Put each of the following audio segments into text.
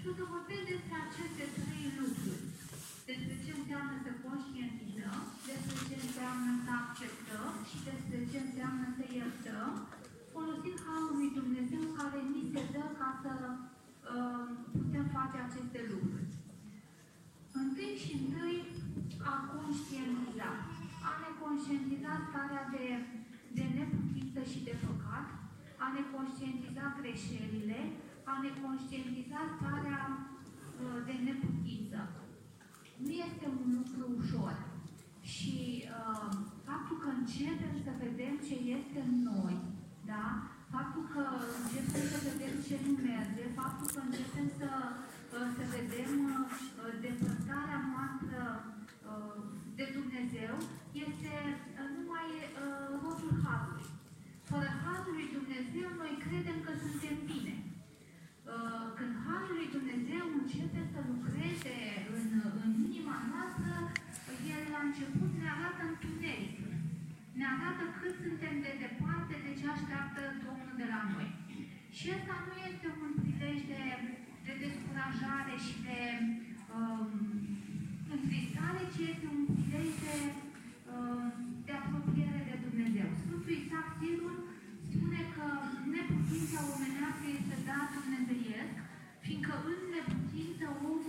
Și o să vorbim despre aceste trei lucruri. Despre ce înseamnă să conștientizăm, despre ce înseamnă să acceptăm și despre ce înseamnă să iertăm, folosind Harul lui Dumnezeu care ni se dă ca să putem face aceste lucruri. Întâi și întâi a conștientiza. A ne conștientiza starea de neputință și de păcat, a ne conștientiza greșelile, a ne conștientiza starea de neputință. Nu este un lucru ușor. Și faptul că începem să vedem ce este în noi, da? Faptul că începem să vedem ce nu merge, faptul că începem să vedem depărtarea noastră de Dumnezeu, este numai rodul Harului. Fără Harul lui Dumnezeu, noi credem că suntem bine. Când Harul lui Dumnezeu începe să lucreze în inima noastră, El la început ne arată întuneric. Ne arată cât suntem de departe de ce așteaptă Domnul de la noi. Și ăsta nu este un prilej de descurajare și de întristare, ci este un prilej de apropiere de Dumnezeu. Sfântul Isaac Sirul spune că neputința omenească este dat dumnezeiesc, fiindcă în neputință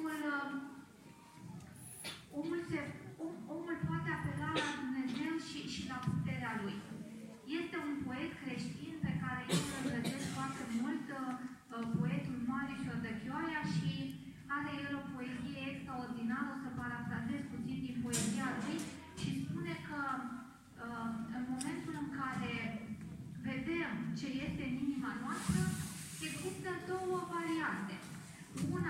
omul poate apela la Dumnezeu și la puterea Lui. Este un poet creștin pe care eu îl găsesc foarte mult, poetul Marius Odăchioaia, și are el o poezie extraordinară, o să parafrazez puțin din poezia lui, și spune că în momentul în care vedem ce este în inima noastră, există două variante. Una,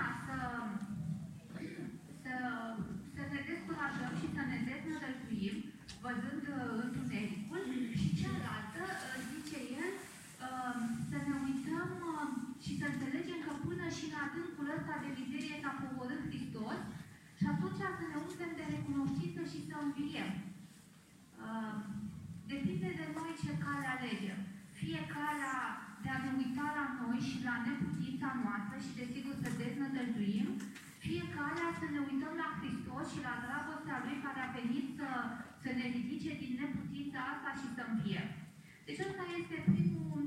să ne descurajăm și să ne deznădăjduim, văzând întunericul, și cealaltă, zice el, să ne uităm și să înțelegem că până și în adâncul ăsta de mizerie s-a coborât Hristos, și atunci să ne umplem de recunoștință și să înviem. Depinde de noi ce cale alegem. Fie calea de a ne uita la noi și la neputința noastră și desigur să deznădăjduim, fie calea să ne uităm la Hristos și la dragostea Lui care a venit să ne ridice din neputința asta și să înviem. Deci ăsta este primul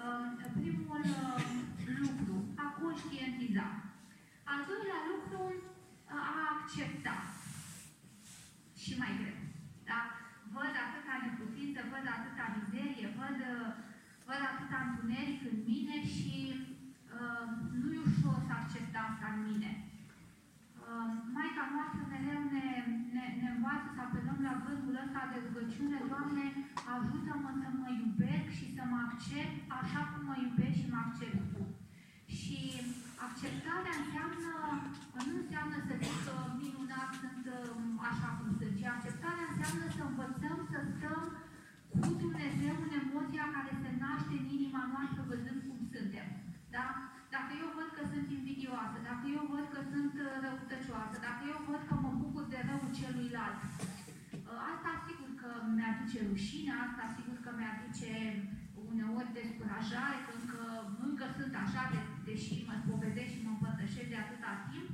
lucru, a conștientiza. Al doilea lucru, a accepta. Și mai greu. Da? Văd atâta neputință, văd atâta mizerie, văd atâta întuneric în mine și nu e ușor să accept asta în mine. Maica noastră mereu ne învață să apelăm la gândul ăsta de rugăciune: Doamne, ajută-mă să mă iubesc și să mă accept așa cum mă iubești și mă accept Tu. Și acceptarea nu înseamnă să zic că minunat sunt așa cum sunt, ci acceptarea înseamnă să învățăm să stăm cu Dumnezeu în emoția care se naște în inima noastră văzând cum suntem. Da? Dacă eu văd că sunt invidioasă, dacă eu văd că sunt răutăcioasă, dacă eu văd că mă bucur de răul celuilalt, asta sigur că mi-aduce rușine, asta sigur că mi-aduce uneori descurajare, că încă sunt așa, deși mă spovedesc și mă împărtășesc de atâta timp.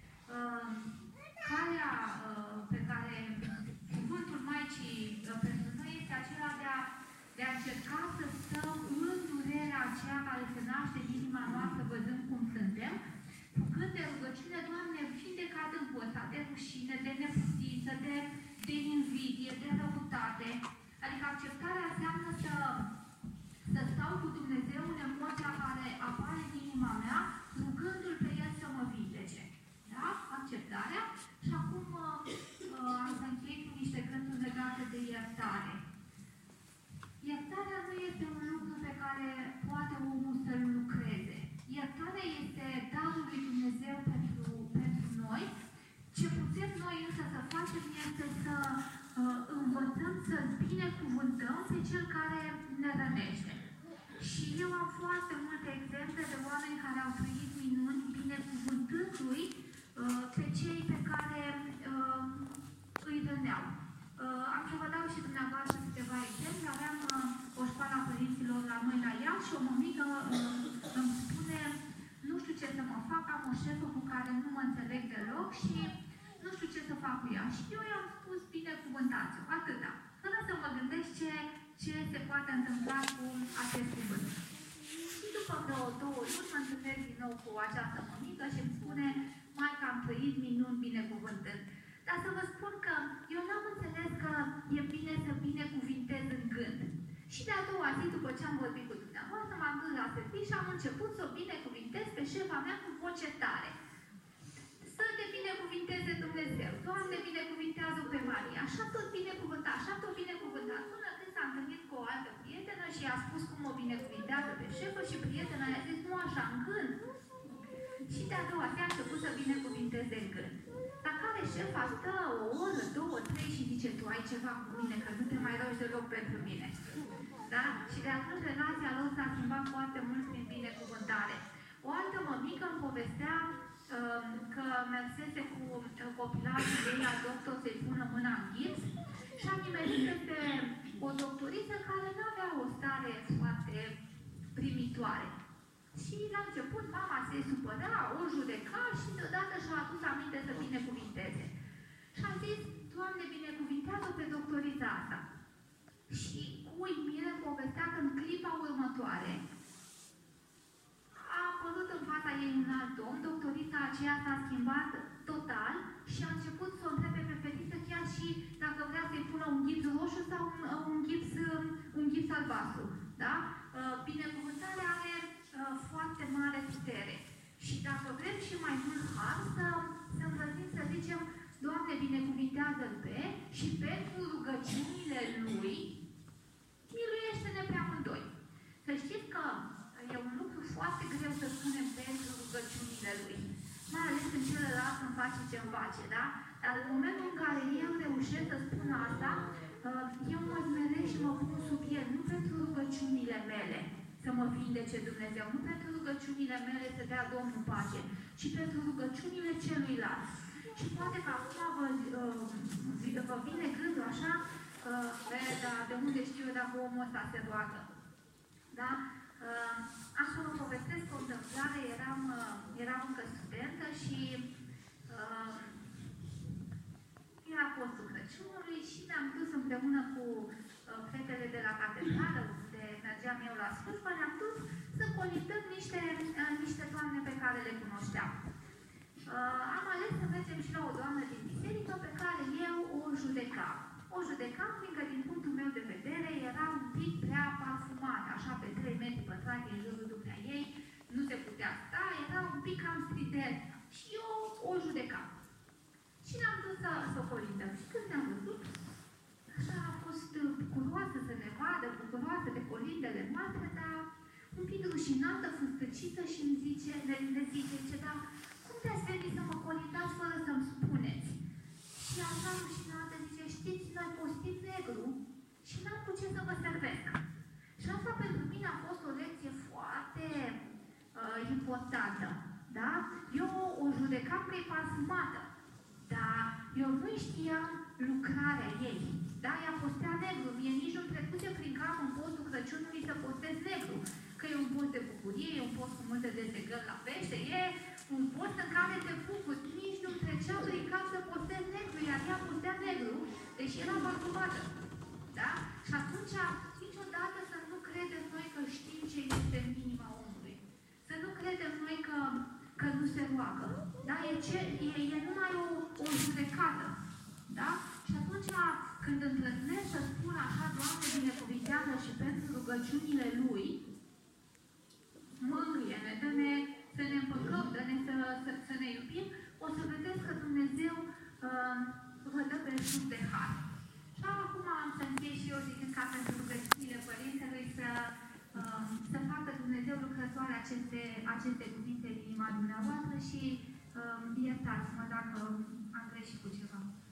Calea pe care cuvântul Maicii pentru noi este acela de a încerca să stăm în durerea aceea care se naște din inima noastră văzând cum suntem, făcând de rugăciune: Doamne, vindecă adâncul ăsta de rușine, de neputință, de invidie, de răutate. Adică acceptarea înseamnă să stau cu Dumnezeu în emoția care apare din inima mea, rugându-L pe El să mă vindece. Da? Acceptarea. și nu știu ce să fac cu ea. Și eu i-am spus binecuvântați-o, atâta. Până să mă gândesc ce se poate întâmpla cu acest cuvânt. Și după vreo 2 luni mă întâlnesc din nou cu această mămică și îmi spune: Maica, am trăit minuni binecuvântând. Dar să vă spun că eu n-am înțeles că e bine să binecuvintez în gând. Și de a doua zi, după ce am vorbit cu dumneavoastră, m-am dus la serviciu și am început să o binecuvintez pe șefa mea cu voce tare. Să te binecuvinteze Dumnezeu. Doamne, binecuvintează pe Maria. Așa tot binecuvântat, așa tot binecuvântat. Până când s-a întâlnit cu o altă prietenă și i-a spus cum o binecuvintează pe șefă și prietena i-a zis: nu așa, în gând. Și de a doua zi a început să binecuvinteze în gând. La care șefa stă o oră, 2, 3 și zice: tu ai ceva cu mine, că nu te mai rogi deloc pentru mine. Da? Și de atunci relația lor s-a schimbat foarte mult prin binecuvântare. O altă mămică îmi povestea că mersese cu copilașul ei la doctor să-i pună mâna în gips și a nimerit peste o doctoriță care nu avea o stare foarte primitoare. Și la început mama se supăra, o judeca și deodată și-a adus aminte să binecuvinteze. Și a zis: Doamne, binecuvintează pe doctorița asta. Și cu uimire îmi povestea că în clipa următoare a apărut în fața ei un alt om, doctorița aceea s-a schimbat total și a început să o întrebe pe fetiță chiar și dacă vrea să-i pună un gips roșu sau un gips albastru. Da? Binecuvântarea are foarte mare putere. Și dacă vrem și mai mult har, să îmbrăzim să zicem: Doamne, binecuvintează-l pe și pentru rugăciunile lui miluiește-ne pe amândoi. Să știți că e un lucru foarte greu să spunem pentru rugăciunile lui. Mai ales când celălalt îmi face ce-mi face, da? Dar în momentul în care eu reușesc să spun asta, eu mă smeresc și mă pun sub el, nu pentru rugăciunile mele să mă vindece Dumnezeu, nu pentru rugăciunile mele să dea Domnul pace, ci pentru rugăciunile celuilalt. Și poate că acum vă vine gândul așa: dar de unde știu eu dacă omul ăsta se roagă? Da? Așa vă povestesc o întâmplare. Eram încă studentă și era postul Crăciunului și ne-am dus împreună cu fetele de la catedrală, unde mergeam eu la slujbă, ne-am dus să colindăm niște doamne pe care le cunoșteam. Am ales să mergem și la o doamnă din biserică pe care eu o judecam. O judecam fiindcă, din punctul meu de vedere, era un pic prea parfumată, așa pe 3 metri pătrați în jurul dumneaei, nu se putea sta, era un pic cam strident. Și eu o judecam. Și ne-am dus să o colindăm. Și când ne-am văzut, așa a fost bucuroasă să ne vadă, bucuroasă de colindele noastre, dar un pic rușinată, fustăcită și ne zice: dar cum te-ați venit să mă colindați fără să-mi spuneți? Și așa rușinată zice: știți, noi postim negru și n-am cu ce să vă servesc. Și asta pentru mine a fost o lecție foarte importantă. Da? Eu o judecam că e parfumată, dar eu nu știam lucrarea ei. Da? Ea postea negru. Mie nici nu trecuse prin cap în postul Crăciunului să postez negru. Că e un post de bucurie, e un post cu multe dezlegări la pește, e un post în care te bucuri. Nici nu trecea prin cap să postez negru, iar ea postea negru, deși era parfumată. Da? Și atunci, niciodată să nu credem noi că știm ce este în inima omului. Să nu credem noi că nu se roagă. Da? E numai o judecată. Da? Și atunci, când îndrăznesc să spun așa: Doamne, binecuvintează și pentru rugăciunile Lui, mângâie-ne, dă-ne să ne împăcăm, dă-ne să ne iubim, o să vedeți că Dumnezeu vă dă belșug de har. Și acum am să închei și eu zicând ca pentru rugăciunile Părintelui să facă Dumnezeu lucrătoare aceste cuvinte în inima dumneavoastră și iertați-mă dacă am greșit cu ceva.